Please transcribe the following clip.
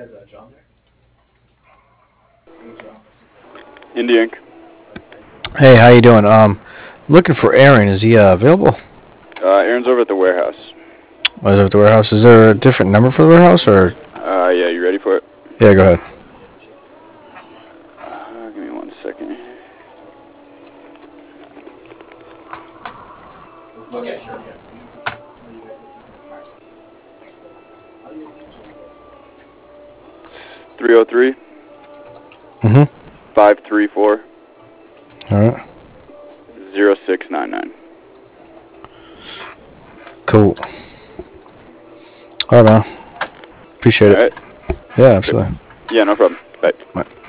Indy Inc. Hey, how you doing? Looking for Aaron. Is he available? Aaron's over at the warehouse. Was it at the warehouse? Is there a different number for the warehouse, or? Yeah, you ready for it? Yeah, go ahead. Give me 1 second. Okay, sure. 303. Mm-hmm. 534. All right. 0699. Cool. All right, man. Appreciate All it. right. Yeah, absolutely. Yeah, no problem. Bye. Bye.